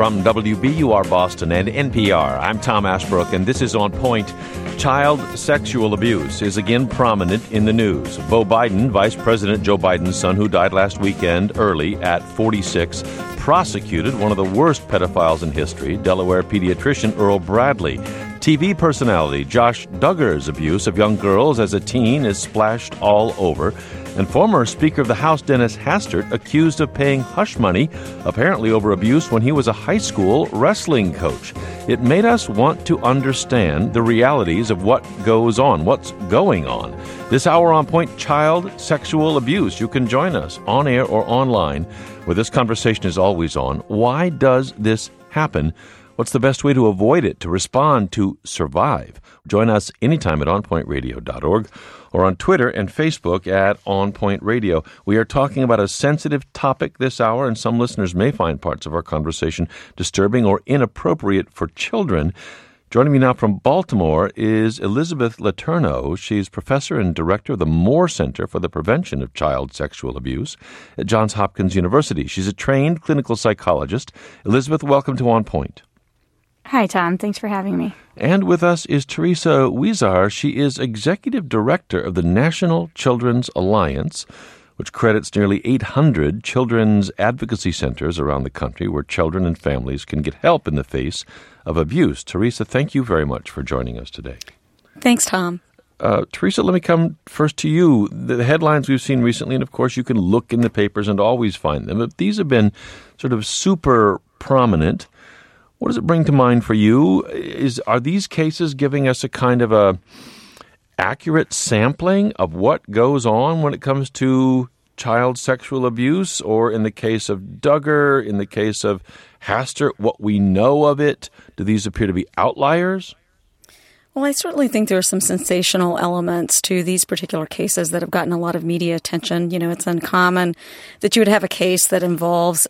From WBUR Boston and NPR, I'm Tom Ashbrook, and this is On Point. Child sexual abuse is again prominent in the news. Beau Biden, Vice President Joe Biden's son, who died last weekend early at 46, prosecuted one of the worst pedophiles in history, Delaware pediatrician Earl Bradley. TV personality Josh Duggar's abuse of young girls as a teen is splashed all over. And former Speaker of the House Dennis Hastert accused of paying hush money, apparently over abuse when he was a high school wrestling coach. It made us want to understand the realities of what goes on, what's going on. This hour on Point, child sexual abuse. You can join us on air or online, where this conversation is always on. Why does this happen? What's the best way to avoid it, to respond, to survive? Join us anytime at onpointradio.org or on Twitter and Facebook at OnPoint Radio. We are talking about a sensitive topic this hour, and some listeners may find parts of our conversation disturbing or inappropriate for children. Joining me now from Baltimore is Elizabeth Letourneau. She's professor and director of the Moore Center for the Prevention of Child Sexual Abuse at Johns Hopkins University. She's a trained clinical psychologist. Elizabeth, welcome to On Point. Hi, Tom. Thanks for having me. And with us is Teresa Huizar. She is executive director of the National Children's Alliance, which credits nearly 800 children's advocacy centers around the country where children and families can get help in the face of abuse. Teresa, thank you very much for joining us today. Thanks, Tom. Teresa, let me come first to you. The headlines we've seen recently, and of course you can look in the papers and always find them, but these have been sort of super prominent. What does it bring to mind for you? Are these cases giving us a kind of a accurate sampling of what goes on when it comes to child sexual abuse? Or in the case of Duggar, in the case of Hastert, what we know of it? Do these appear to be outliers? Well, I certainly think there are some sensational elements to these particular cases that have gotten a lot of media attention. You know, it's uncommon that you would have a case that involves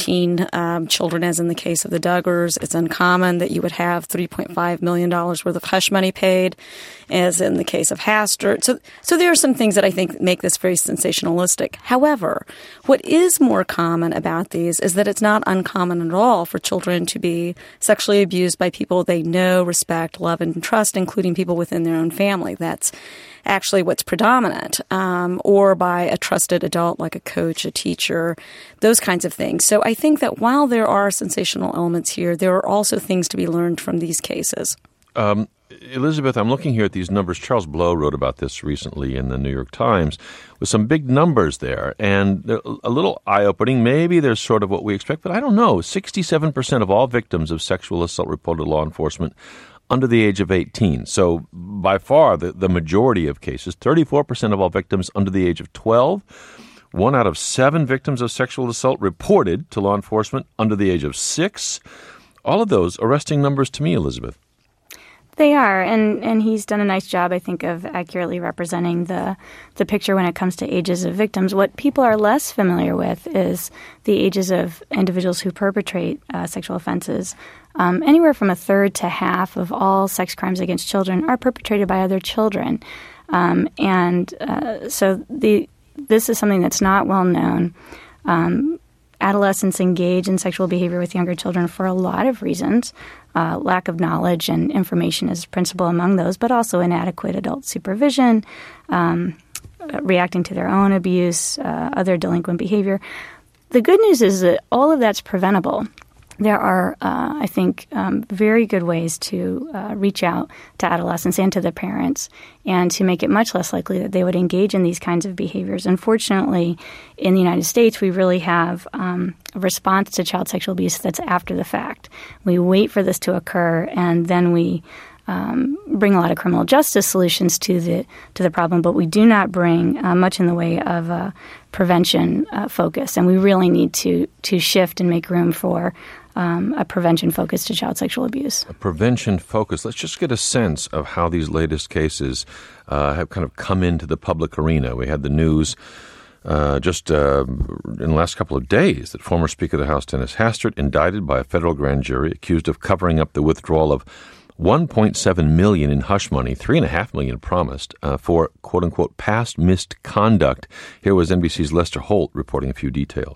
19 children, as in the case of the Duggars. It's uncommon that you would have $3.5 million worth of hush money paid, as in the case of Hastert. So there are some things that I think make this very sensationalistic. However, what is more common about these is that it's not uncommon at all for children to be sexually abused by people they know, respect, love, and trust, including people within their own family. That's actually what's predominant, or by a trusted adult like a coach, a teacher, those kinds of things. So I think that while there are sensational elements here, there are also things to be learned from these cases. Elizabeth, I'm looking here at these numbers. Charles Blow wrote about this recently in the New York Times with some big numbers there, and they're a little eye-opening. Maybe they're sort of what we expect, but I don't know. 67% of all victims of sexual assault reported to law enforcement under the age of 18. So by far the majority of cases, 34% of all victims under the age of 12. 1 out of 7 victims of sexual assault reported to law enforcement under the age of 6. All of those arresting numbers to me, Elizabeth. They are, and he's done a nice job, I think, of accurately representing the picture when it comes to ages of victims. What people are less familiar with is the ages of individuals who perpetrate sexual offenses. Anywhere from a third to half of all sex crimes against children are perpetrated by other children. So this is something that's not well known. Adolescents engage in sexual behavior with younger children for a lot of reasons. Lack of knowledge and information is principal among those, but also inadequate adult supervision, reacting to their own abuse, other delinquent behavior. The good news is that all of that's preventable. There are, I think, very good ways to reach out to adolescents and to the parents and to make it much less likely that they would engage in these kinds of behaviors. Unfortunately, in the United States, we really have a response to child sexual abuse that's after the fact. We wait for this to occur, and then we bring a lot of criminal justice solutions to the problem, but we do not bring much in the way of a prevention focus. And we really need to shift and make room for a prevention focus to child sexual abuse. A prevention focus. Let's just get a sense of how these latest cases have kind of come into the public arena. We had the news just in the last couple of days that former Speaker of the House Dennis Hastert indicted by a federal grand jury accused of covering up the withdrawal of $1.7 million in hush money, $3.5 million promised for quote unquote past misconduct. Here was NBC's Lester Holt reporting a few details.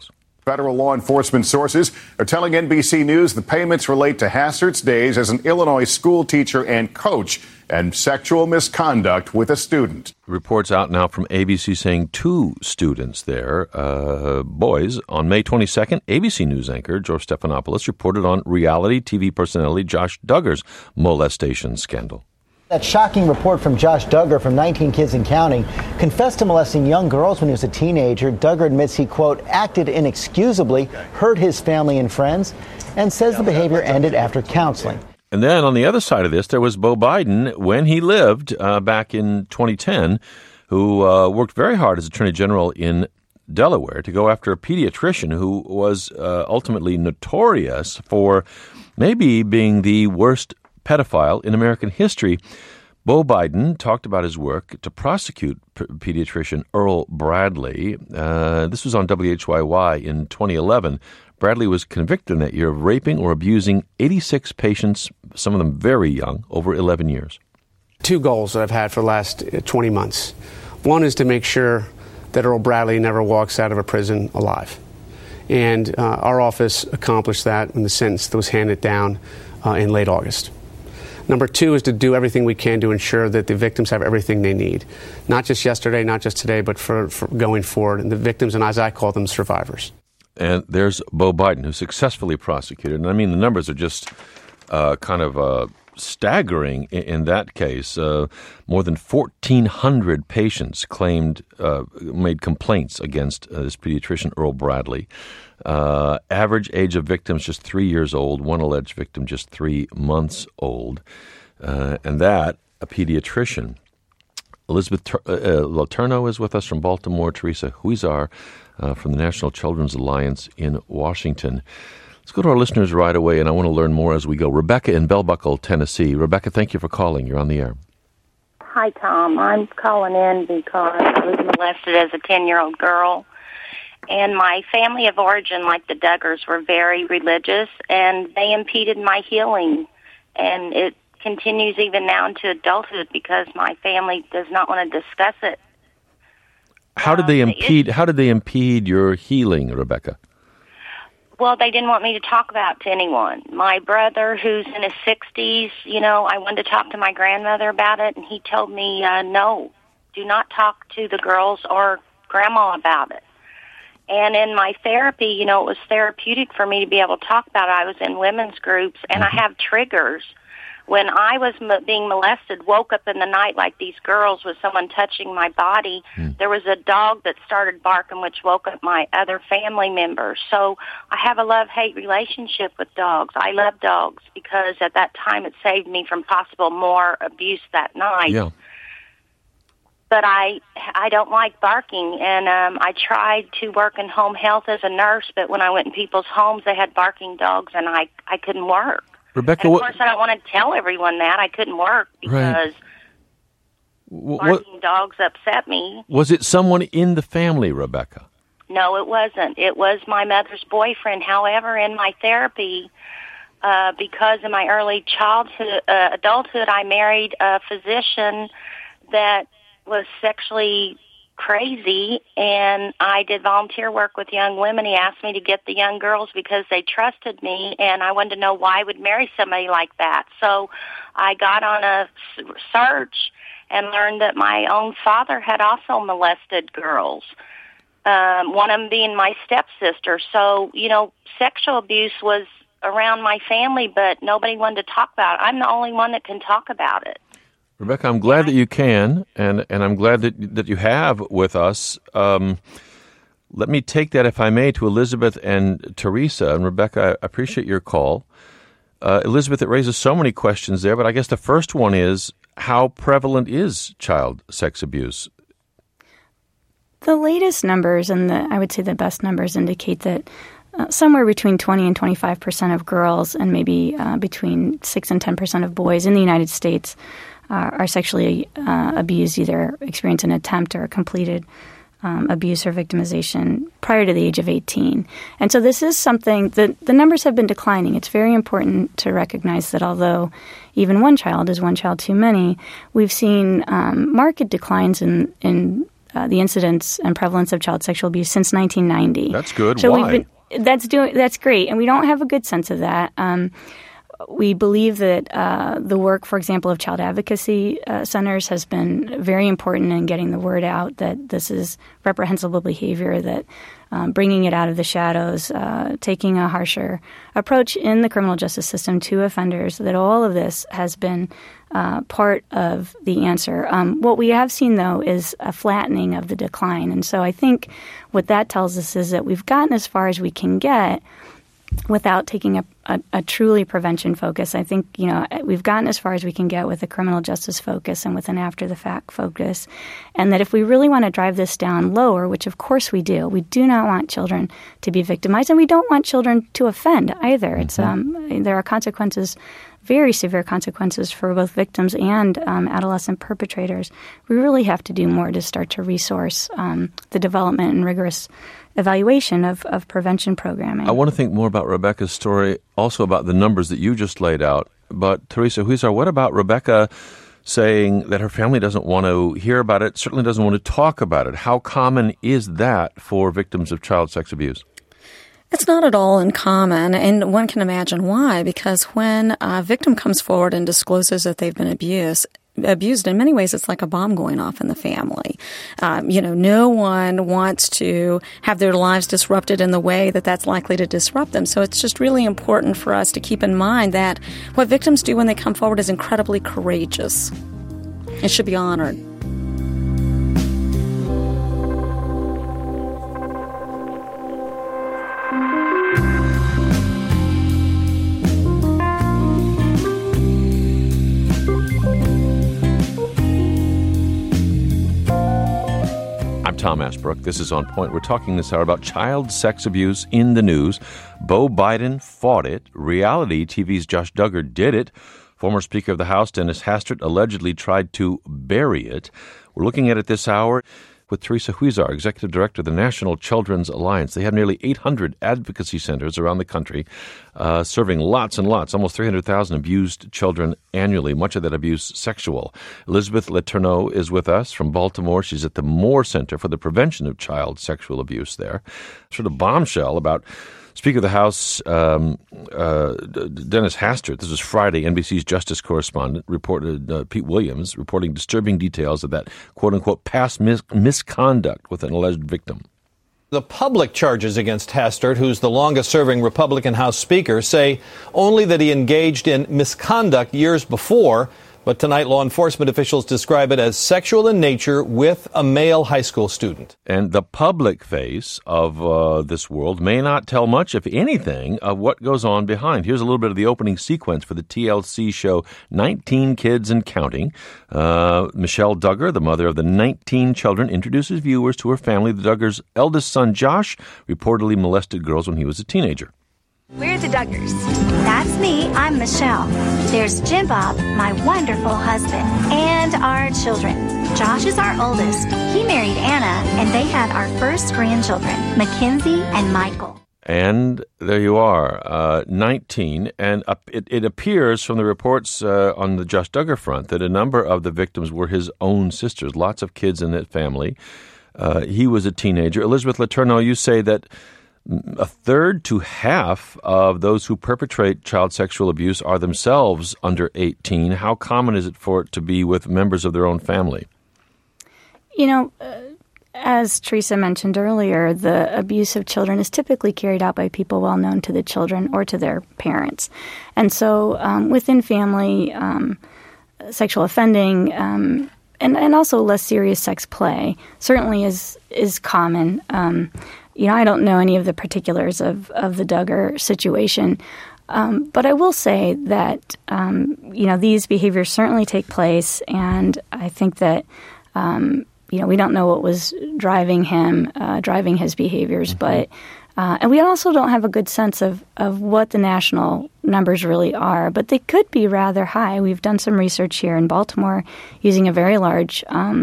Federal law enforcement sources are telling NBC News the payments relate to Hassert's days as an Illinois school teacher and coach and sexual misconduct with a student. Reports out now from ABC saying 2 students there, boys, on May 22nd, ABC News anchor George Stephanopoulos reported on reality TV personality Josh Duggar's molestation scandal. That shocking report from Josh Duggar from 19 Kids and Counting confessed to molesting young girls when he was a teenager. Duggar admits he, quote, acted inexcusably, hurt his family and friends, and says the behavior ended after counseling. And then on the other side of this, there was Beau Biden, when he lived back in 2010, who worked very hard as Attorney General in Delaware to go after a pediatrician who was ultimately notorious for maybe being the worst pedophile in American history. Beau Biden talked about his work to prosecute pediatrician Earl Bradley. This was on WHYY in 2011. Bradley was convicted in that year of raping or abusing 86 patients, some of them very young, over 11 years. 2 goals that I've had for the last 20 months. One is to make sure that Earl Bradley never walks out of a prison alive. And our office accomplished that when the sentence that was handed down in late August. Number 2 is to do everything we can to ensure that the victims have everything they need. Not just yesterday, not just today, but for going forward. And the victims, and as I call them, survivors. And there's Beau Biden, who successfully prosecuted. And I mean, the numbers are just staggering in that case. More than 1,400 patients made complaints against this pediatrician, Earl Bradley. Average age of victims just 3 years old, one alleged victim just 3 months old. And that, a pediatrician. Elizabeth Letourneau is with us from Baltimore. Teresa Huizar from the National Children's Alliance in Washington. Let's go to our listeners right away, and I want to learn more as we go. Rebecca in Bell Buckle, Tennessee. Rebecca, thank you for calling. You're on the air. Hi, Tom. I'm calling in because I was molested as a 10-year-old girl. And my family of origin, like the Duggars, were very religious, and they impeded my healing. And it continues even now into adulthood because my family does not want to discuss it. How did they impede your healing, Rebecca? Well, they didn't want me to talk about it to anyone. My brother, who's in his 60s, I wanted to talk to my grandmother about it, and he told me, no, do not talk to the girls or Grandma about it. And in my therapy, it was therapeutic for me to be able to talk about it. I was in women's groups, and I have triggers. When I was being molested, woke up in the night like these girls with someone touching my body. There was a dog that started barking, which woke up my other family members. So I have a love-hate relationship with dogs. I love dogs because at that time it saved me from possible more abuse that night. Yeah. But I don't like barking, and I tried to work in home health as a nurse, but when I went in people's homes, they had barking dogs, and I couldn't work. Rebecca, and of course, I don't want to tell everyone that. I couldn't work because barking dogs upset me. Was it someone in the family, Rebecca? No, it wasn't. It was my mother's boyfriend. However, in my therapy, because in my early adulthood, I married a physician that was sexually crazy, and I did volunteer work with young women. He asked me to get the young girls because they trusted me, and I wanted to know why I would marry somebody like that. So I got on a search and learned that my own father had also molested girls, one of them being my stepsister. So, sexual abuse was around my family, but nobody wanted to talk about it. I'm the only one that can talk about it. Rebecca, I'm glad that you can, and I'm glad that you have with us. Let me take that, if I may, to Elizabeth and Teresa. And Rebecca, I appreciate your call. Elizabeth, it raises so many questions there, but I guess the first one is, how prevalent is child sex abuse? The latest numbers, and I would say the best numbers, indicate that somewhere between 20 and 25% of girls and maybe between 6 and 10% of boys in the United States are sexually abused, either experience an attempt or a completed abuse or victimization prior to the age of 18. And so this is something that the numbers have been declining. It's very important to recognize that although even one child is one child too many, we've seen marked declines in the incidence and prevalence of child sexual abuse since 1990. That's good. So Why? That's great, and we don't have a good sense of that. We believe that the work, for example, of child advocacy centers has been very important in getting the word out that this is reprehensible behavior, that bringing it out of the shadows, taking a harsher approach in the criminal justice system to offenders, that all of this has been part of the answer. What we have seen, though, is a flattening of the decline. And so I think what that tells us is that we've gotten as far as we can get without taking a truly prevention focus. I think, we've gotten as far as we can get with a criminal justice focus and with an after-the-fact focus, and that if we really want to drive this down lower, which of course we do not want children to be victimized, and we don't want children to offend either. It's there are consequences, very severe consequences for both victims and adolescent perpetrators. We really have to do more to start to resource the development and rigorous evaluation of prevention programming. I want to think more about Rebecca's story, also about the numbers that you just laid out. But Teresa Huizar, what about Rebecca saying that her family doesn't want to hear about it, certainly doesn't want to talk about it? How common is that for victims of child sex abuse? It's not at all uncommon, and one can imagine why, because when a victim comes forward and discloses that they've been abused, in many ways, it's like a bomb going off in the family. No one wants to have their lives disrupted in the way that that's likely to disrupt them. So it's just really important for us to keep in mind that what victims do when they come forward is incredibly courageous. It should be honored. Tom Ashbrook. This is On Point. We're talking this hour about child sex abuse in the news. Beau Biden fought it. Reality TV's Josh Duggar did it. Former Speaker of the House Dennis Hastert allegedly tried to bury it. We're looking at it this hour with Teresa Huizar, Executive Director of the National Children's Alliance. They have nearly 800 advocacy centers around the country, serving lots and lots, almost 300,000 abused children annually, much of that abuse sexual. Elizabeth Letourneau is with us from Baltimore. She's at the Moore Center for the Prevention of Child Sexual Abuse there. Sort of bombshell about Speaker of the House Dennis Hastert. This was Friday. NBC's justice correspondent reported, Pete Williams, reporting disturbing details of that quote-unquote past misconduct with an alleged victim. The public charges against Hastert, who's the longest-serving Republican House Speaker, say only that he engaged in misconduct years before. But tonight, law enforcement officials describe it as sexual in nature with a male high school student. And the public face of this world may not tell much, if anything, of what goes on behind. Here's a little bit of the opening sequence for the TLC show 19 Kids and Counting. Michelle Duggar, the mother of the 19 children, introduces viewers to her family. The Duggars' eldest son, Josh, reportedly molested girls when he was a teenager. We're the Duggars. That's me. I'm Michelle. There's Jim Bob, my wonderful husband, and our children. Josh is our oldest. He married Anna, and they had our first grandchildren, Mackenzie and Michael. And there you are, 19. And it appears from the reports on the Josh Duggar front that a number of the victims were his own sisters, lots of kids in that family. He was a teenager. Elizabeth Letourneau, you say that a third to half of those who perpetrate child sexual abuse are themselves under 18. How common is it for it to be with members of their own family? As Teresa mentioned earlier, the abuse of children is typically carried out by people well known to the children or to their parents. And so within family, sexual offending and also less serious sex play certainly is common. I don't know any of the particulars of the Duggar situation, but I will say that, these behaviors certainly take place, and I think that, we don't know what was driving his behaviors, but and we also don't have a good sense of what the national numbers really are, but they could be rather high. We've done some research here in Baltimore using a very large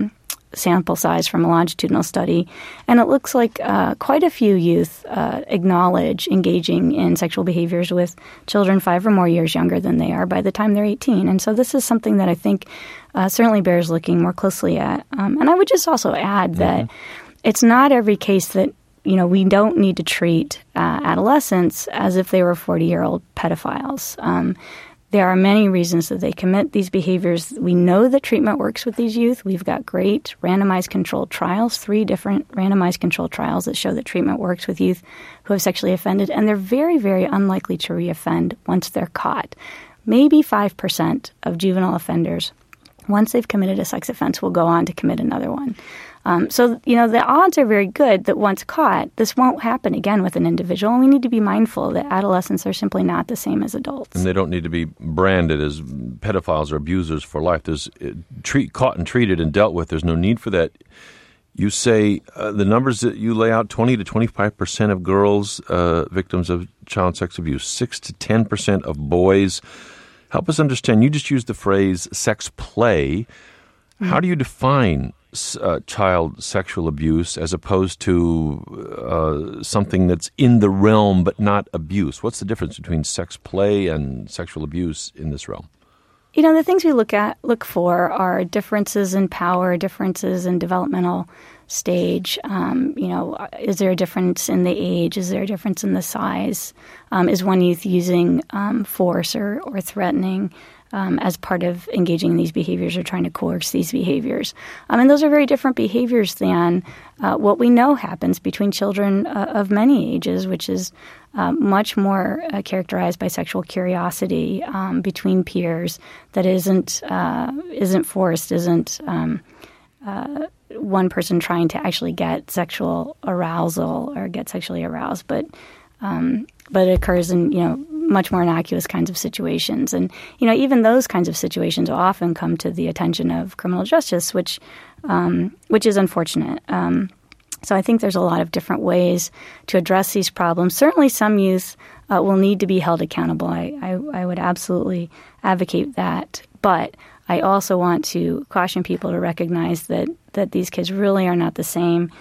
sample size from a longitudinal study, and it looks like quite a few youth acknowledge engaging in sexual behaviors with children 5 or more years younger than they are by the time they're 18. And so this is something that I think certainly bears looking more closely at. And I would just also add that it's not every case that we don't need to treat adolescents as if they were 40-year-old pedophiles. There are many reasons that they commit these behaviors. We know that treatment works with these youth. We've got great randomized controlled trials, 3 different randomized controlled trials that show that treatment works with youth who have sexually offended, and they're very, very unlikely to reoffend once they're caught. Maybe 5% of juvenile offenders, once they've committed a sex offense, will go on to commit another one. So the odds are very good that once caught, this won't happen again with an individual. And we need to be mindful that adolescents are simply not the same as adults. And they don't need to be branded as pedophiles or abusers for life. There's caught and treated and dealt with. There's no need for that. You say the numbers that you lay out, 20 to 25% of girls victims of child sex abuse, 6 to 10% of boys. Help us understand. You just used the phrase sex play. How do you define child sexual abuse as opposed to something that's in the realm but not abuse? What's the difference between sex play and sexual abuse in this realm? The things we look for are differences in power, differences in developmental stage. Is there a difference in the age? Is there a difference in the size? Is one youth using force or threatening as part of engaging in these behaviors or trying to coerce these behaviors? And those are very different behaviors than what we know happens between children of many ages, which is much more characterized by sexual curiosity between peers that isn't forced, isn't one person trying to actually get sexual arousal or get sexually aroused, but it occurs in much more innocuous kinds of situations. And, even those kinds of situations often come to the attention of criminal justice, which is unfortunate. So I think there's a lot of different ways to address these problems. Certainly some youth will need to be held accountable. I would absolutely advocate that. But I also want to caution people to recognize that these kids really are not the same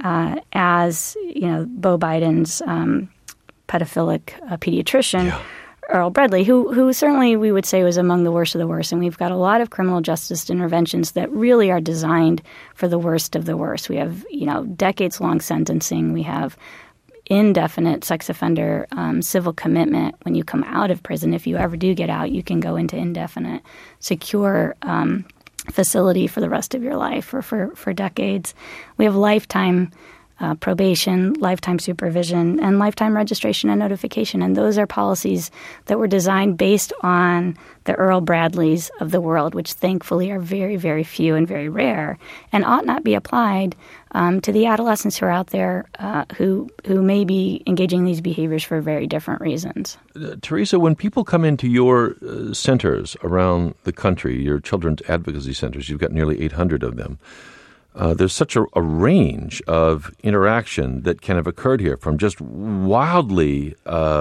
as, Beau Biden's pedophilic pediatrician, Earl Bradley, who certainly we would say was among the worst of the worst. And we've got a lot of criminal justice interventions that really are designed for the worst of the worst. We have, decades-long sentencing. We have indefinite sex offender civil commitment when you come out of prison. If you ever do get out, you can go into indefinite, secure facility for the rest of your life or for decades. We have lifetime probation, lifetime supervision, and lifetime registration and notification. And those are policies that were designed based on the Earl Bradleys of the world, which thankfully are very, very few and very rare, and ought not be applied to the adolescents who are out there who may be engaging in these behaviors for very different reasons. Teresa, when people come into your centers around the country, your children's advocacy centers, you've got nearly 800 of them, there's such a range of interaction that can have occurred here, from just wildly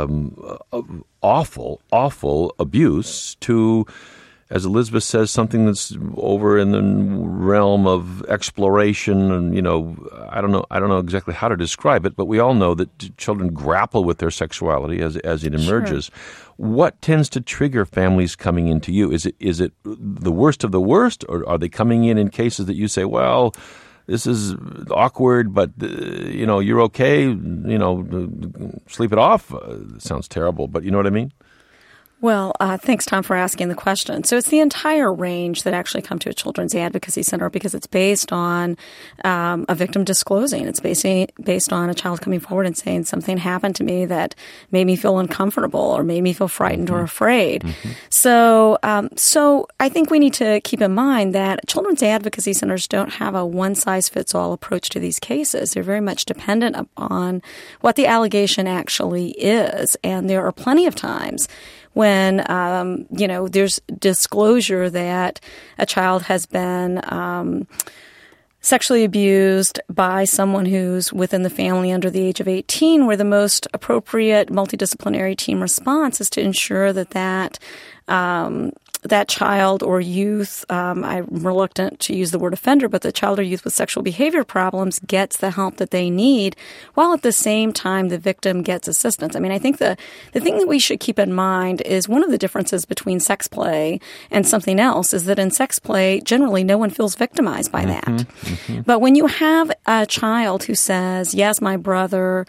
awful abuse to, as Elizabeth says, something that's over in the realm of exploration. And, I don't know exactly how to describe it, but we all know that children grapple with their sexuality as it emerges. Sure. What tends to trigger families coming into you? Is it the worst of the worst, or are they coming in cases that you say, well, this is awkward, but, you're okay, sleep it off? It sounds terrible, but you know what I mean? Well, thanks, Tom, for asking the question. So it's the entire range that actually come to a children's advocacy center because it's based on a victim disclosing. It's based on a child coming forward and saying something happened to me that made me feel uncomfortable or made me feel frightened or afraid. Mm-hmm. So I think we need to keep in mind that children's advocacy centers don't have a one-size-fits-all approach to these cases. They're very much dependent upon what the allegation actually is. And there are plenty of times when, there's disclosure that a child has been sexually abused by someone who's within the family under the age of 18, where the most appropriate multidisciplinary team response is to ensure that that child or youth, I'm reluctant to use the word offender, but the child or youth with sexual behavior problems gets the help that they need, while at the same time the victim gets assistance. I mean, I think the thing that we should keep in mind is one of the differences between sex play and something else is that in sex play, generally no one feels victimized by that. Mm-hmm. But when you have a child who says, yes, my brother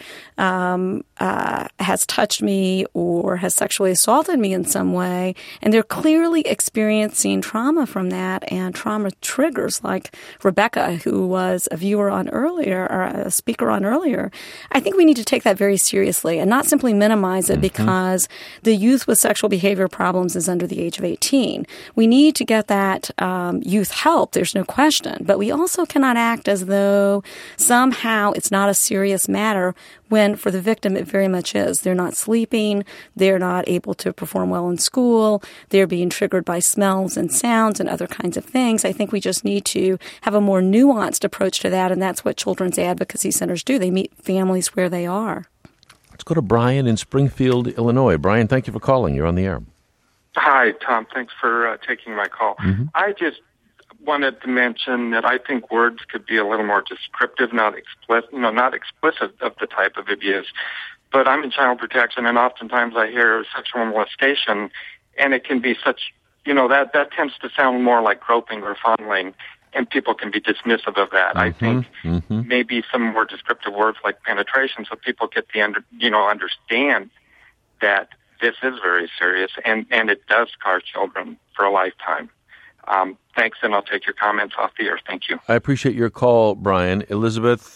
has touched me or has sexually assaulted me in some way, and they're clearly experiencing trauma from that and trauma triggers like Rebecca, who was a viewer on earlier or a speaker on earlier, I think we need to take that very seriously and not simply minimize it because the youth with sexual behavior problems is under the age of 18. We need to get that youth help, there's no question, but we also cannot act as though somehow it's not a serious matter when for the victim it very much is. They're not sleeping, they're not able to perform well in school, they're being triggered by smells and sounds and other kinds of things. I think we just need to have a more nuanced approach to that, and that's what children's advocacy centers do. They meet families where they are. Let's go to Brian in Springfield, Illinois. Brian, thank you for calling. You're on the air. Hi, Tom. Thanks for taking my call. Mm-hmm. I just wanted to mention that I think words could be a little more descriptive, not explicit of the type of abuse. But I'm in child protection, and oftentimes I hear sexual molestation, and it can be such, that tends to sound more like groping or fondling, and people can be dismissive of that. I think maybe some more descriptive words like penetration, so people get understand that this is very serious, and it does scar children for a lifetime. Thanks, and I'll take your comments off the air. Thank you. I appreciate your call, Brian. Elizabeth,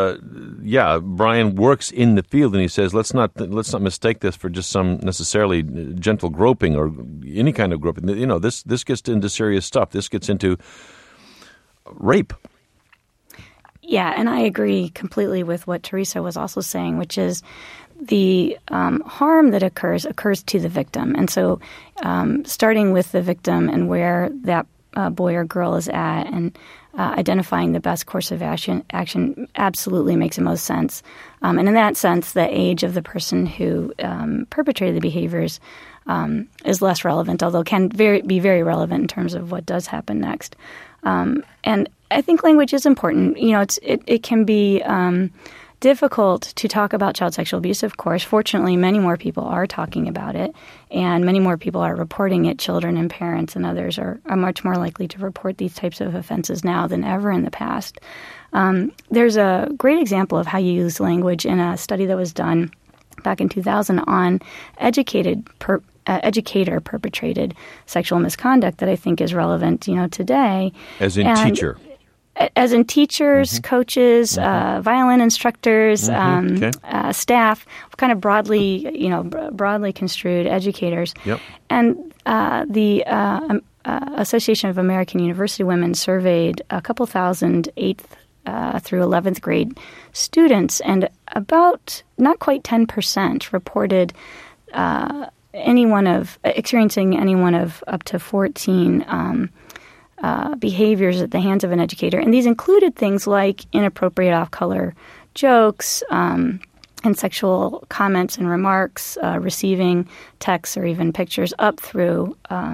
Brian works in the field, and he says, let's not mistake this for just some necessarily gentle groping or any kind of groping. This gets into serious stuff. This gets into rape. Yeah, and I agree completely with what Teresa was also saying, which is the harm that occurs to the victim. And so starting with the victim and where that boy or girl is at and identifying the best course of action absolutely makes the most sense. And in that sense, the age of the person who perpetrated the behaviors is less relevant, although can be very relevant in terms of what does happen next. And I think language is important. It can be difficult to talk about child sexual abuse, of course. Fortunately, many more people are talking about it, and many more people are reporting it. Children and parents and others are much more likely to report these types of offenses now than ever in the past. There's a great example of how you use language in a study that was done back in 2000 on educator-perpetrated sexual misconduct that I think is relevant, today. As in teacher? As in teachers, coaches, violin instructors, staff, kind of broadly construed educators. Yep. And the Association of American University Women surveyed a couple thousand 8th through 11th grade students, and about not quite 10% reported experiencing any one of up to 14 behaviors at the hands of an educator. And these included things like inappropriate off-color jokes and sexual comments and remarks, receiving texts or even pictures, up through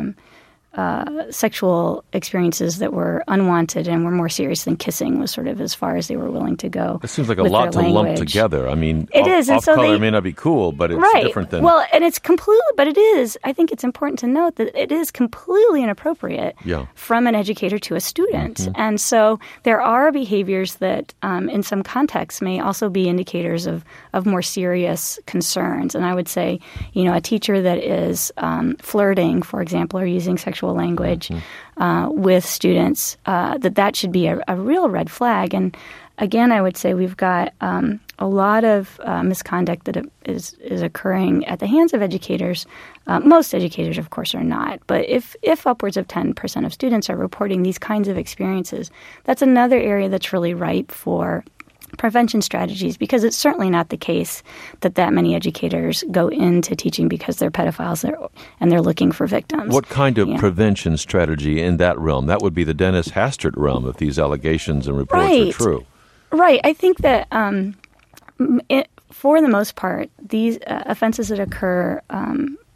sexual experiences that were unwanted and were more serious than kissing was sort of as far as they were willing to go. It seems like a lot to lump together. I mean, it is. Off-color may not be cool, but it's different than... Well, and it's completely, but it is, I think it's important to note that it is completely inappropriate from an educator to a student. And so there are behaviors that in some contexts may also be indicators of more serious concerns. And I would say, a teacher that is flirting, for example, or using sexual language with students, that should be a real red flag. And again, I would say we've got a lot of misconduct that is occurring at the hands of educators. Most educators, of course, are not. But if upwards of 10% of students are reporting these kinds of experiences, that's another area that's really ripe for prevention strategies, because it's certainly not the case that many educators go into teaching because they're pedophiles and they're looking for victims. What kind of prevention strategy in that realm? That would be the Dennis Hastert realm if these allegations and reports are true. Right. I think that for the most part, these offenses that occur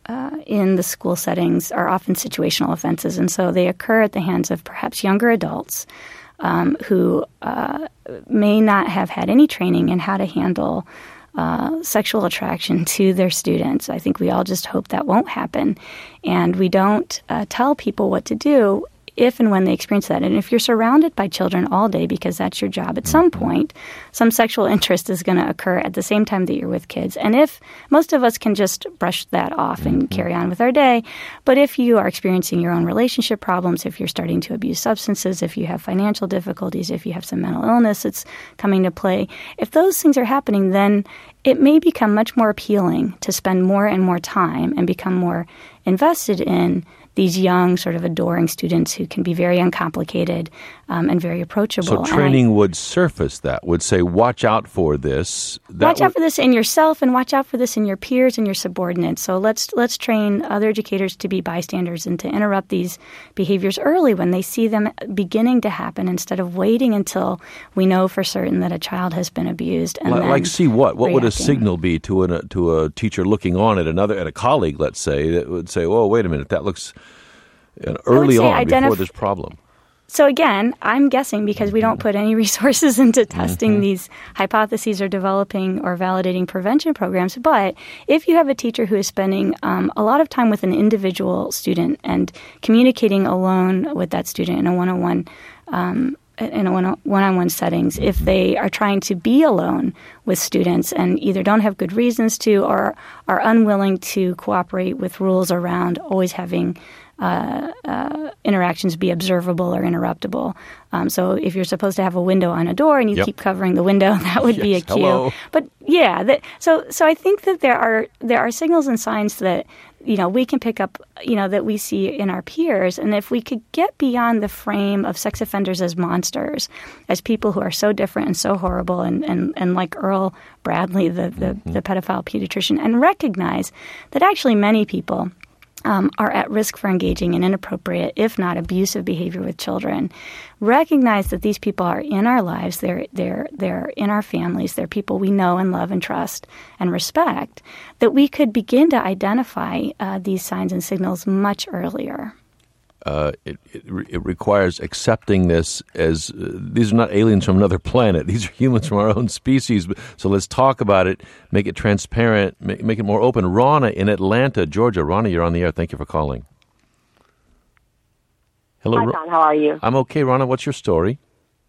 in the school settings are often situational offenses, and so they occur at the hands of perhaps younger adults who may not have had any training in how to handle sexual attraction to their students. I think we all just hope that won't happen, and we don't tell people what to do if and when they experience that. And if you're surrounded by children all day because that's your job, at some point, some sexual interest is going to occur at the same time that you're with kids. And if most of us can just brush that off and carry on with our day, but if you are experiencing your own relationship problems, if you're starting to abuse substances, if you have financial difficulties, if you have some mental illness that's coming to play, if those things are happening, then it may become much more appealing to spend more and more time and become more invested in these young, sort of adoring students who can be very uncomplicated and very approachable. So training would surface that, would say, watch out for this. Watch out for this in yourself, and watch out for this in your peers and your subordinates. So let's train other educators to be bystanders and to interrupt these behaviors early when they see them beginning to happen, instead of waiting until we know for certain that a child has been abused. And like see what? What would a signal be to a teacher looking on at a colleague, let's say, that would say, "Oh, wait a minute, that looks..." Early on, before this problem. So again, I'm guessing because we don't put any resources into testing these hypotheses or developing or validating prevention programs. But if you have a teacher who is spending a lot of time with an individual student and communicating alone with that student in a one-on-one settings, if they are trying to be alone with students and either don't have good reasons to or are unwilling to cooperate with rules around always having interactions be observable or interruptible. So if you're supposed to have a window on a door and you keep covering the window, that would be a cue. Hello. But so I think that there are signals and signs that we can pick up, that we see in our peers. And if we could get beyond the frame of sex offenders as monsters, as people who are so different and so horrible, and like Earl Bradley, the pedophile pediatrician, and recognize that actually many people are at risk for engaging in inappropriate, if not abusive, behavior with children. Recognize that these people are in our lives. They're in our families. They're people we know and love and trust and respect. That we could begin to identify these signs and signals much earlier. It requires accepting this as these are not aliens from another planet. These are humans from our own species. So let's talk about it, make it transparent, make it more open. Ronna in Atlanta, Georgia. Ronna, you're on the air. Thank you for calling. Hello. Hi, Tom. How are you? I'm okay, Ronna. What's your story?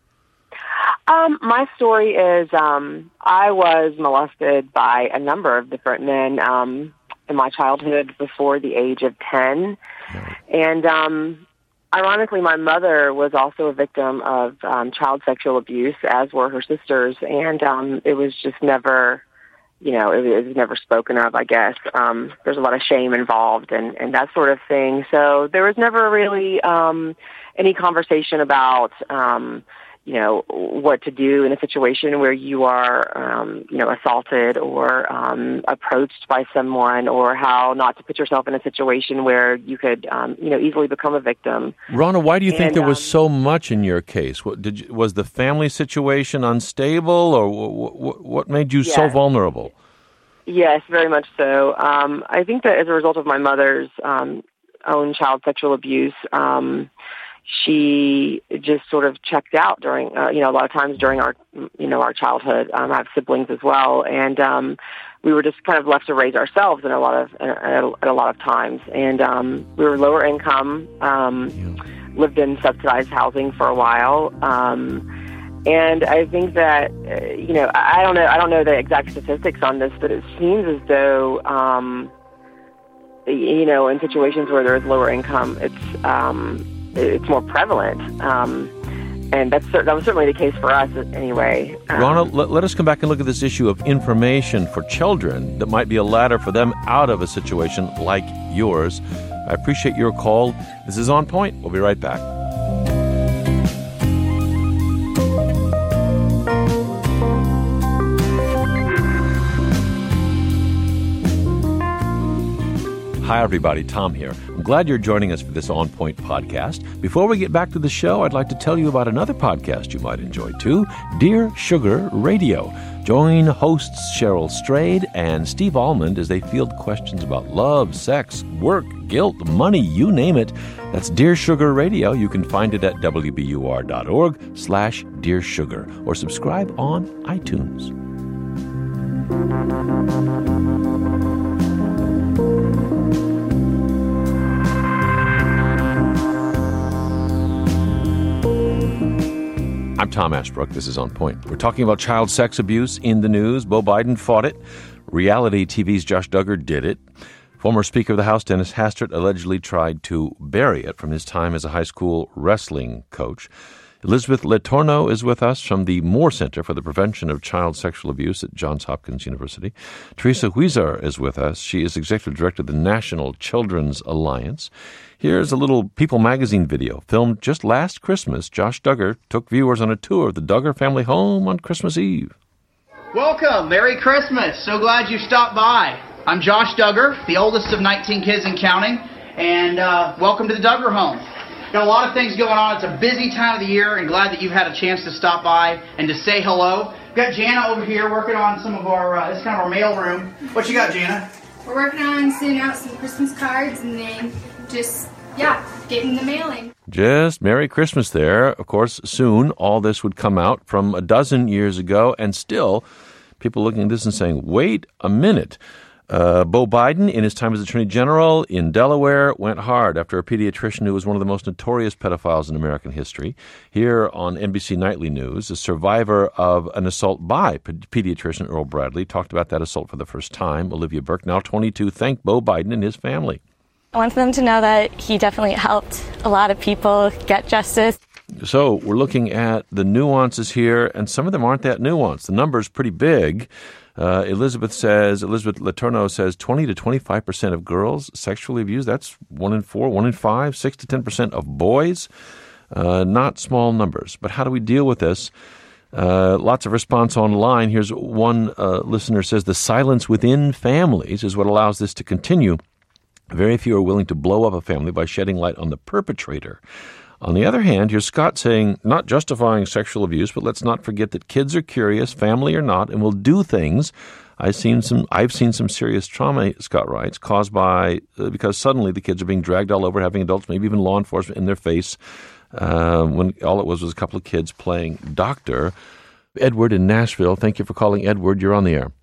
My story is I was molested by a number of different men in my childhood before the age of 10. And ironically, my mother was also a victim of child sexual abuse, as were her sisters. And it was just never, it was never spoken of, I guess. There's a lot of shame involved and that sort of thing. So there was never really any conversation about, what to do in a situation where you are, assaulted or approached by someone, or how not to put yourself in a situation where you could, easily become a victim. Ronna, why do you think there was so much in your case? Was the family situation unstable, or what made you so vulnerable? Yes, very much so. I think that as a result of my mother's own child sexual abuse, she just sort of checked out during, a lot of times during our childhood. I have siblings as well, and we were just kind of left to raise ourselves at a lot of times. And we were lower income, lived in subsidized housing for a while, and I think that I don't know the exact statistics on this, but it seems as though in situations where there is lower income, it's more prevalent, and that was certainly the case for us anyway. Ronna, let us come back and look at this issue of information for children that might be a ladder for them out of a situation like yours. I appreciate your call. This is On Point. We'll be right back. Hi, everybody. Tom here. I'm glad you're joining us for this On Point podcast. Before we get back to the show, I'd like to tell you about another podcast you might enjoy, too, Dear Sugar Radio. Join hosts Cheryl Strayed and Steve Almond as they field questions about love, sex, work, guilt, money, you name it. That's Dear Sugar Radio. You can find it at wbur.org/Dear Sugar or subscribe on iTunes. I'm Tom Ashbrook. This is On Point. We're talking about child sex abuse in the news. Beau Biden fought it. Reality TV's Josh Duggar did it. Former Speaker of the House Dennis Hastert allegedly tried to bury it from his time as a high school wrestling coach. Elizabeth Letourneau is with us from the Moore Center for the Prevention of Child Sexual Abuse at Johns Hopkins University. Teresa Huizar is with us. She is Executive Director of the National Children's Alliance. Here's a little People magazine video filmed just last Christmas. Josh Duggar took viewers on a tour of the Duggar family home on Christmas Eve. Welcome. Merry Christmas. So glad you stopped by. I'm Josh Duggar, the oldest of 19 kids and counting, and welcome to the Duggar home. Got a lot of things going on. It's a busy time of the year, and glad that you've had a chance to stop by and to say hello. We've got Jana over here working on some of our, this is kind of our mail room. What you got, Jana? We're working on sending out some Christmas cards and then just, getting the mailing. Just Merry Christmas there. Of course, soon all this would come out from a dozen years ago, and still people looking at this and saying, wait a minute. Beau Biden, in his time as Attorney General in Delaware, went hard after a pediatrician who was one of the most notorious pedophiles in American history. Here on NBC Nightly News, a survivor of an assault by pediatrician Earl Bradley talked about that assault for the first time. Olivia Burke, now 22, thanked Beau Biden and his family. I want them to know that he definitely helped a lot of people get justice. So we're looking at the nuances here, and some of them aren't that nuanced. The number's pretty big. Elizabeth Letourneau says 20 to 25% of girls sexually abused. That's 1 in 4, 1 in 5, 6 to 10% of boys. Not small numbers. But how do we deal with this? Lots of response online. Here's one listener says the silence within families is what allows this to continue. Very few are willing to blow up a family by shedding light on the perpetrator. On the other hand, here's Scott saying, not justifying sexual abuse, but let's not forget that kids are curious, family or not, and will do things. I've seen some serious trauma, Scott writes, caused by because suddenly the kids are being dragged all over, having adults, maybe even law enforcement in their face, when all it was a couple of kids playing doctor. Edward in Nashville, thank you for calling. Edward, you're on the air.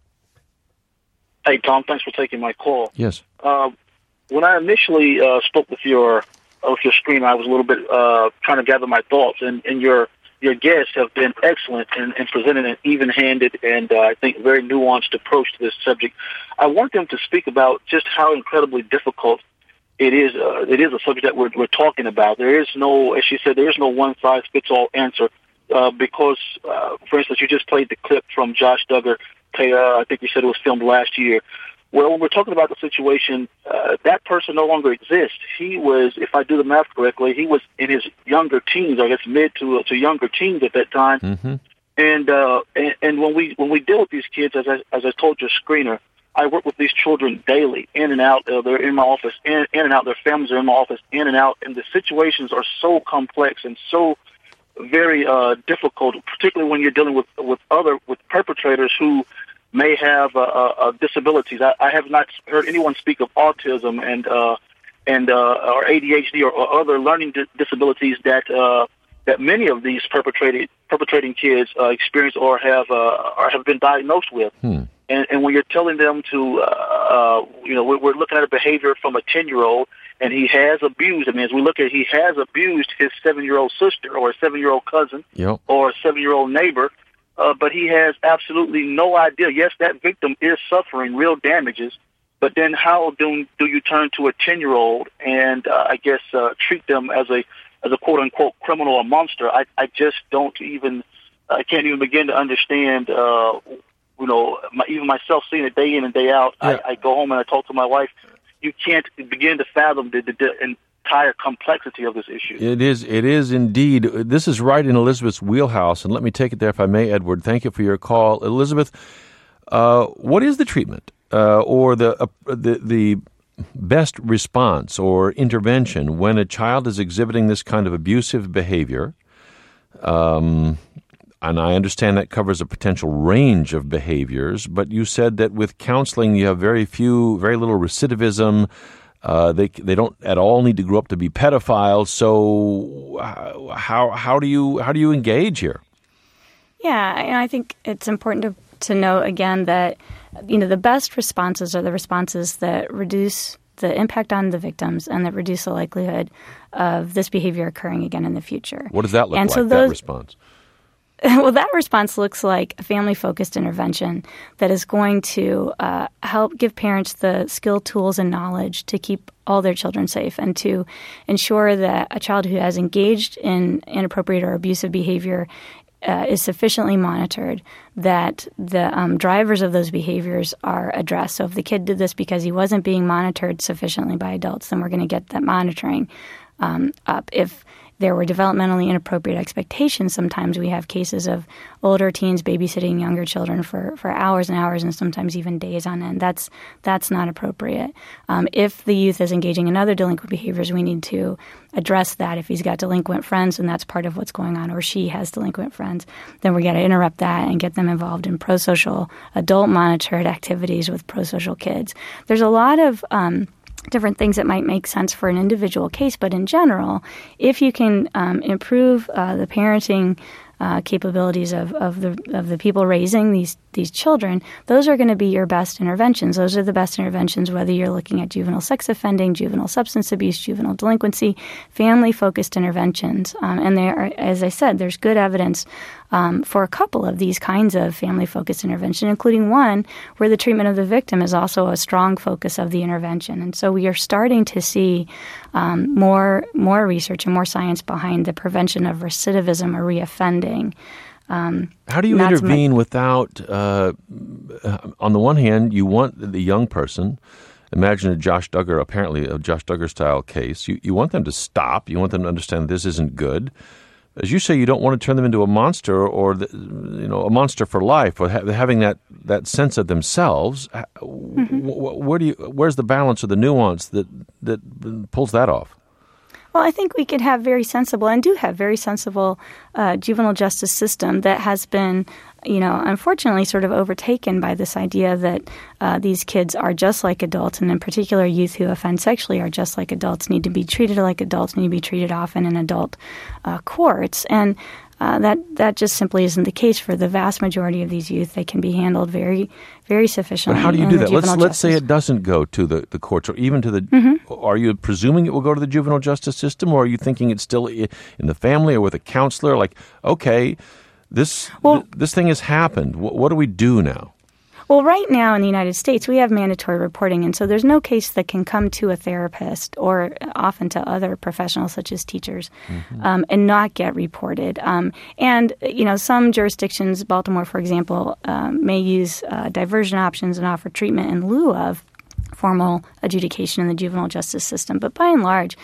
Hey, Tom, thanks for taking my call. Yes. When I initially spoke with your screen, I was a little bit trying to gather my thoughts, and your guests have been excellent in presenting an even-handed and I think very nuanced approach to this subject. I want them to speak about just how incredibly difficult it is. It is a subject that we're talking about. There is no, as she said, there is no one-size-fits-all answer because, for instance, you just played the clip from Josh Duggar. I think you said it was filmed last year. Well, when we're talking about the situation, that person no longer exists. He was, if I do the math correctly, he was in his younger teens, I guess mid to younger teens at that time. Mm-hmm. And when we deal with these kids, as I told your screener, I work with these children daily, in and out. They're in my office, in and out. Their families are in my office, in and out. And the situations are so complex and so very difficult, particularly when you're dealing with perpetrators who may have disabilities. I have not heard anyone speak of autism and or ADHD or other learning disabilities that many of these perpetrating kids experience or have been diagnosed with. And when you're telling them to, we're looking at a behavior from a 10-year-old, and he has abused. I mean, as we look at, he has abused his 7-year-old sister or a 7-year-old cousin or a 7-year-old neighbor. But he has absolutely no idea. Yes, that victim is suffering real damages, but then how do you turn to a 10-year-old and I guess treat them as a quote unquote criminal or monster? I just don't even I can't even begin to understand. Even myself seeing it day in and day out. Yeah. I go home and I talk to my wife. You can't begin to fathom the entire complexity of this issue. It is indeed. This is right in Elizabeth's wheelhouse, and let me take it there if I may, Edward. Thank you for your call. Elizabeth, what is the treatment or the best response or intervention when a child is exhibiting this kind of abusive behavior? And I understand that covers a potential range of behaviors, but you said that with counseling you have very little recidivism. They don't at all need to grow up to be pedophiles. So how do you engage here? Yeah, and I think it's important to note again that the best responses are the responses that reduce the impact on the victims and that reduce the likelihood of this behavior occurring again in the future. What does that look like, that response? Well, that response looks like a family-focused intervention that is going to help give parents the skill, tools, and knowledge to keep all their children safe and to ensure that a child who has engaged in inappropriate or abusive behavior is sufficiently monitored, that the drivers of those behaviors are addressed. So if the kid did this because he wasn't being monitored sufficiently by adults, then we're going to get that monitoring up. If there were developmentally inappropriate expectations, sometimes we have cases of older teens babysitting younger children for hours and hours and sometimes even days on end. That's not appropriate. If the youth is engaging in other delinquent behaviors, we need to address that. If he's got delinquent friends and that's part of what's going on, or she has delinquent friends, then we got to interrupt that and get them involved in pro-social, adult-monitored activities with pro-social kids. There's a lot of different things that might make sense for an individual case, but in general, if you can improve the parenting capabilities of the people raising these children, those are going to be your best interventions. Those are the best interventions whether you're looking at juvenile sex offending, juvenile substance abuse, juvenile delinquency, family-focused interventions. And there are, as I said, there's good evidence for a couple of these kinds of family-focused intervention, including one where the treatment of the victim is also a strong focus of the intervention. And so we are starting to see more research and more science behind the prevention of recidivism or reoffending. How do you intervene without, on the one hand, you want the young person, imagine a Josh Duggar-style case, you want them to stop, you want them to understand this isn't good. As you say, you don't want to turn them into a monster or a monster for life, or having that sense of themselves. Where's the balance or the nuance that pulls that off? Well, I think we could have very sensible and do have very sensible juvenile justice system that has been, unfortunately sort of overtaken by this idea that these kids are just like adults, and in particular youth who offend sexually are just like adults, need to be treated like adults, need to be treated often in adult courts. And that just simply isn't the case for the vast majority of these youth. They can be handled very, very sufficiently. But how do you do that? Let's say it doesn't go to the courts or even to the... Mm-hmm. Are you presuming it will go to the juvenile justice system, or are you thinking it's still in the family or with a counselor? Like, okay, this thing has happened. What do we do now? Well, right now in the United States, we have mandatory reporting, and so there's no case that can come to a therapist or often to other professionals such as teachers and not get reported. And, some jurisdictions, Baltimore, for example, may use diversion options and offer treatment in lieu of formal adjudication in the juvenile justice system. But by and large,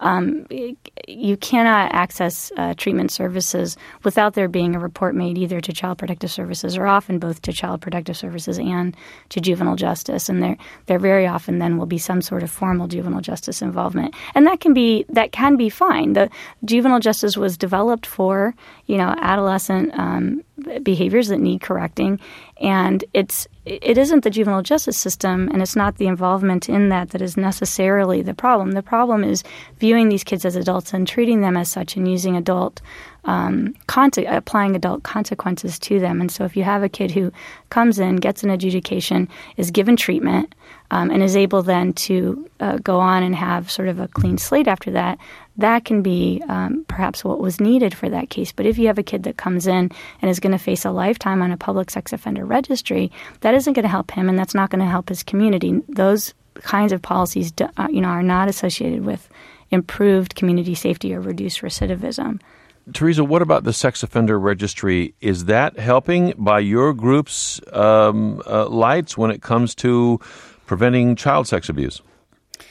you cannot access treatment services without there being a report made either to Child Protective Services or often both to Child Protective Services and to juvenile justice. And there very often then will be some sort of formal juvenile justice involvement. And that can be fine. The juvenile justice was developed for, adolescent behaviors that need correcting. And it isn't the juvenile justice system, and it's not the involvement in that is necessarily the problem. The problem is viewing these kids as adults and treating them as such and using applying adult consequences to them. And so if you have a kid who comes in, gets an adjudication, is given treatment, and is able then to go on and have sort of a clean slate after that, that can be perhaps what was needed for that case. But if you have a kid that comes in and is going to face a lifetime on a public sex offender registry, that isn't going to help him, and that's not going to help his community. Those kinds of policies, are not associated with improved community safety or reduced recidivism. Teresa, what about the sex offender registry? Is that helping by your group's lights when it comes to preventing child sex abuse?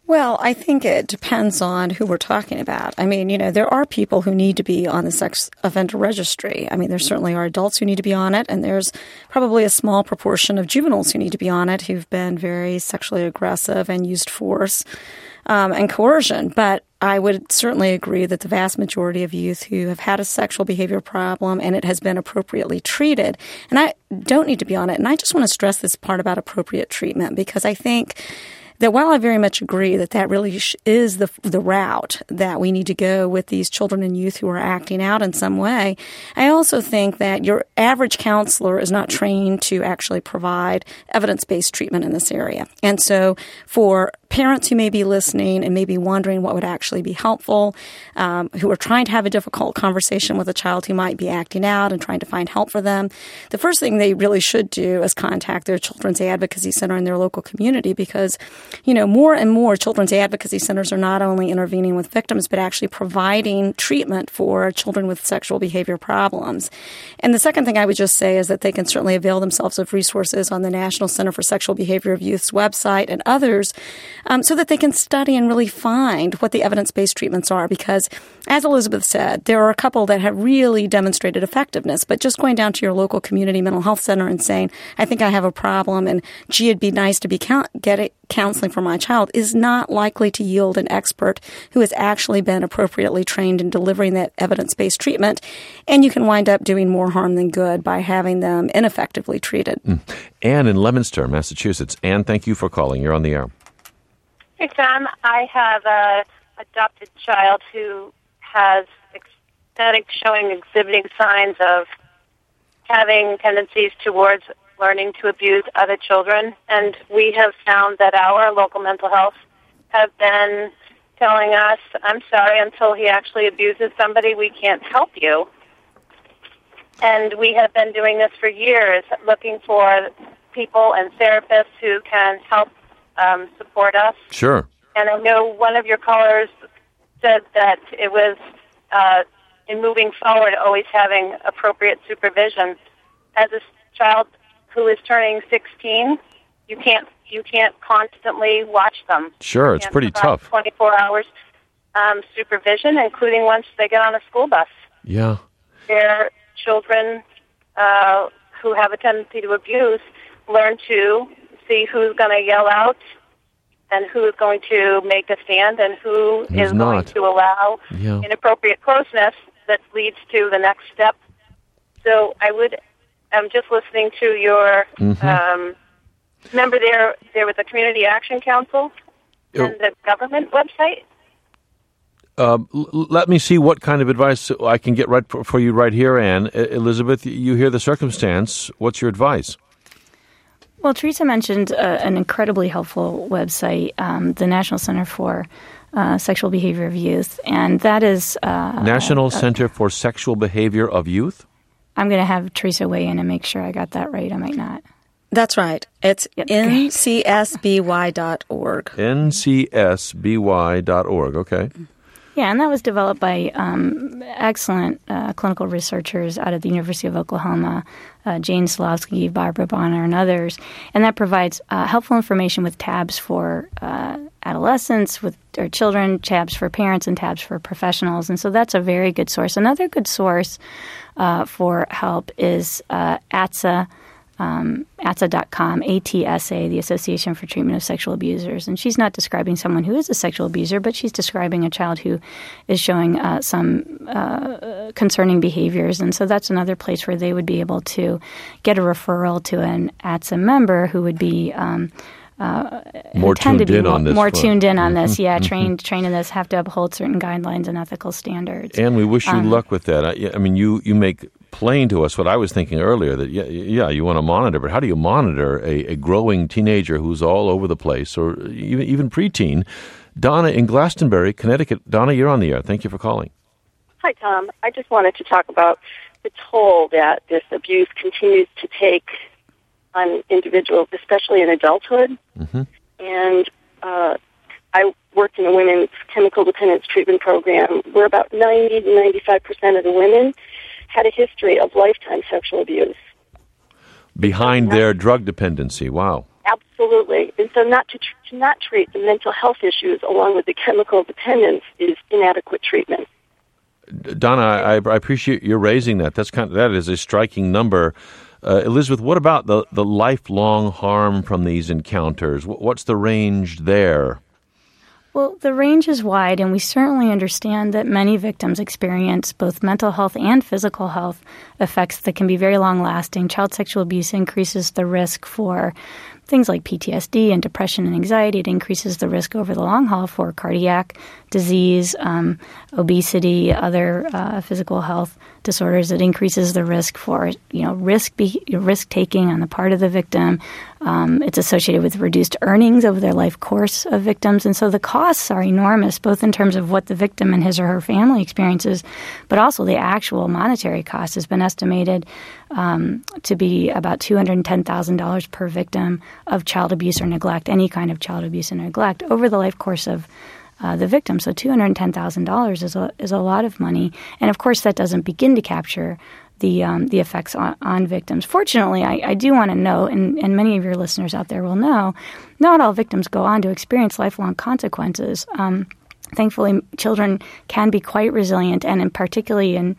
Well, I think it depends on who we're talking about. I mean, there are people who need to be on the sex offender registry. I mean, there certainly are adults who need to be on it, and there's probably a small proportion of juveniles who need to be on it who've been very sexually aggressive and used force and coercion. But I would certainly agree that the vast majority of youth who have had a sexual behavior problem and it has been appropriately treated, and I don't need to be on it. And I just want to stress this part about appropriate treatment, because I think that while I very much agree that really is the route that we need to go with these children and youth who are acting out in some way, I also think that your average counselor is not trained to actually provide evidence-based treatment in this area. And so for parents who may be listening and may be wondering what would actually be helpful, who are trying to have a difficult conversation with a child who might be acting out and trying to find help for them, the first thing they really should do is contact their children's advocacy center in their local community, because more and more children's advocacy centers are not only intervening with victims, but actually providing treatment for children with sexual behavior problems. And the second thing I would just say is that they can certainly avail themselves of resources on the National Center for Sexual Behavior of Youth's website and others, so that they can study and really find what the evidence-based treatments are. Because, as Elizabeth said, there are a couple that have really demonstrated effectiveness, but just going down to your local community mental health center and saying, I think I have a problem, and gee, it'd be nice to be get counseling for my child, is not likely to yield an expert who has actually been appropriately trained in delivering that evidence-based treatment. And you can wind up doing more harm than good by having them ineffectively treated. Anne in Leominster, Massachusetts. Anne, thank you for calling. You're on the air. Hey, Tom. I have a adopted child who has exhibiting signs of having tendencies towards learning to abuse other children. And we have found that our local mental health have been telling us, I'm sorry, until he actually abuses somebody, we can't help you. And we have been doing this for years, looking for people and therapists who can help support us. Sure. And I know one of your callers said that it was, in moving forward, always having appropriate supervision. As a child who is turning 16, you can't constantly watch them. Sure, it's pretty tough. 24 hours supervision, including once they get on a school bus. Yeah. Their children who have a tendency to abuse learn to see who's going to yell out and who is going to make a stand and who is going to allow inappropriate closeness that leads to the next step. So I'm just listening to your, remember there was a Community Action Council and the government website? Let me see what kind of advice I can get right for you right here, Anne. Elizabeth, you hear the circumstance. What's your advice? Well, Teresa mentioned an incredibly helpful website, the National Center for Sexual Behavior of Youth, and that is... National Center for Sexual Behavior of Youth? I'm going to have Teresa weigh in and make sure I got that right. I might not. That's right. It's ncsby.org. ncsby.org, okay. Yeah, and that was developed by excellent clinical researchers out of the University of Oklahoma, Jane Slowski, Barbara Bonner, and others. And that provides helpful information with tabs for adolescents, or children, tabs for parents, and tabs for professionals. And so that's a very good source. Another good source for help is ATSA. ATSA.com, ATSA, the Association for Treatment of Sexual Abusers. And she's not describing someone who is a sexual abuser, but she's describing a child who is showing some concerning behaviors. And so that's another place where they would be able to get a referral to an ATSA member who would be more tuned in on this. More tuned in on this, trained in this, have to uphold certain guidelines and ethical standards. And we wish you luck with that. I mean, you make plain to us what I was thinking earlier, that you want to monitor, but how do you monitor a growing teenager who's all over the place, or even preteen? Donna in Glastonbury, Connecticut. Donna, you're on the air. Thank you for calling. Hi, Tom. I just wanted to talk about the toll that this abuse continues to take on individuals, especially in adulthood. And I worked in a women's chemical dependence treatment program where about 90 to 95% of the women had a history of lifetime sexual abuse. Behind their drug dependency, wow. Absolutely. And so to not treat the mental health issues along with the chemical dependence is inadequate treatment. Donna, I appreciate you raising that. That is a striking number. Elizabeth, what about the lifelong harm from these encounters? What's the range there? Well, the range is wide, and we certainly understand that many victims experience both mental health and physical health effects that can be very long-lasting. Child sexual abuse increases the risk for things like PTSD and depression and anxiety. It increases the risk over the long haul for cardiac disease, obesity, other physical health disorders. It increases the risk for risk taking on the part of the victim. It's associated with reduced earnings over their life course of victims, and so the costs are enormous, both in terms of what the victim and his or her family experiences, but also the actual monetary cost has been estimated to be about $210,000 per victim of child abuse or neglect, any kind of child abuse and neglect, over the life course of the victim. So $210,000 is a lot of money, and of course that doesn't begin to capture the effects on victims. Fortunately, I do want to note, and many of your listeners out there will know, not all victims go on to experience lifelong consequences. Thankfully, children can be quite resilient, and particularly in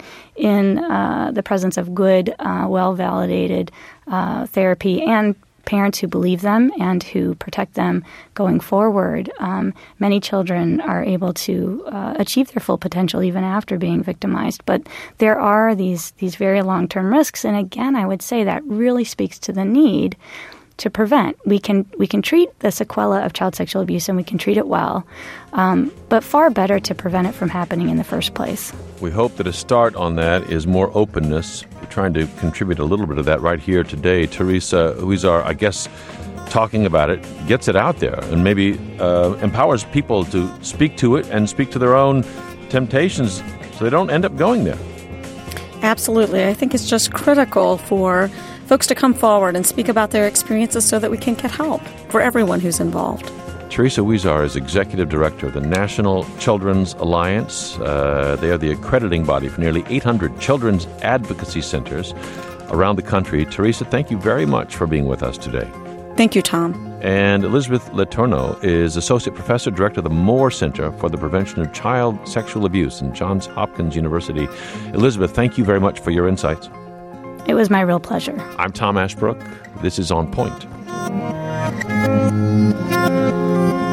the presence of good, well-validated therapy and parents who believe them and who protect them going forward. Many children are able to achieve their full potential even after being victimized. But there are these very long-term risks, and again, I would say that really speaks to the need to prevent. We can treat the sequela of child sexual abuse, and we can treat it well, but far better to prevent it from happening in the first place. We hope that a start on that is more openness. We're trying to contribute a little bit of that right here today. Teresa Huizar, I guess, talking about it, gets it out there and maybe empowers people to speak to it and speak to their own temptations so they don't end up going there. Absolutely. I think it's just critical for folks to come forward and speak about their experiences so that we can get help for everyone who's involved. Teresa Huizar is Executive Director of the National Children's Alliance. They are the accrediting body for nearly 800 children's advocacy centers around the country. Teresa, thank you very much for being with us today. Thank you, Tom. And Elizabeth Letourneau is Associate Professor, Director of the Moore Center for the Prevention of Child Sexual Abuse in Johns Hopkins University. Elizabeth, thank you very much for your insights. It was my real pleasure. I'm Tom Ashbrook. This is On Point.